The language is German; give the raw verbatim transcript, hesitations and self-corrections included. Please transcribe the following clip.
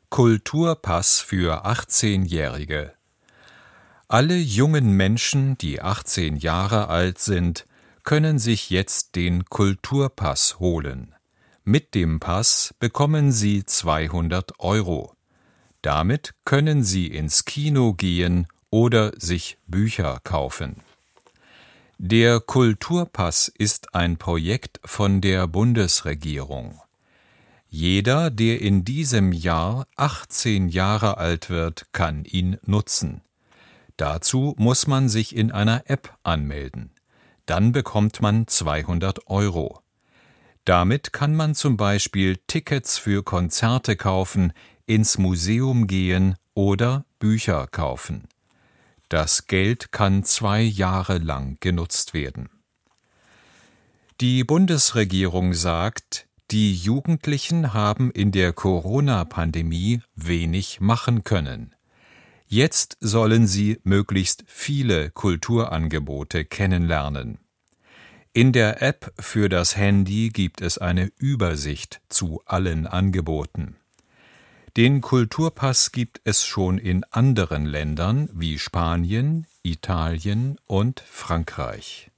Kulturpass für achtzehnjährige. Alle jungen Menschen, die achtzehn Jahre alt sind, können sich jetzt den Kulturpass holen. Mit dem Pass bekommen sie zweihundert Euro. Damit können sie ins Kino gehen oder sich Bücher kaufen. Der Kulturpass ist ein Projekt von der Bundesregierung. Jeder, der in diesem Jahr achtzehn Jahre alt wird, kann ihn nutzen. Dazu muss man sich in einer App anmelden. Dann bekommt man zweihundert Euro. Damit kann man zum Beispiel Tickets für Konzerte kaufen, ins Museum gehen oder Bücher kaufen. Das Geld kann zwei Jahre lang genutzt werden. Die Bundesregierung sagt, die Jugendlichen haben in der Corona-Pandemie wenig machen können. Jetzt sollen sie möglichst viele Kulturangebote kennenlernen. In der App für das Handy gibt es eine Übersicht zu allen Angeboten. Den Kulturpass gibt es schon in anderen Ländern wie Spanien, Italien und Frankreich.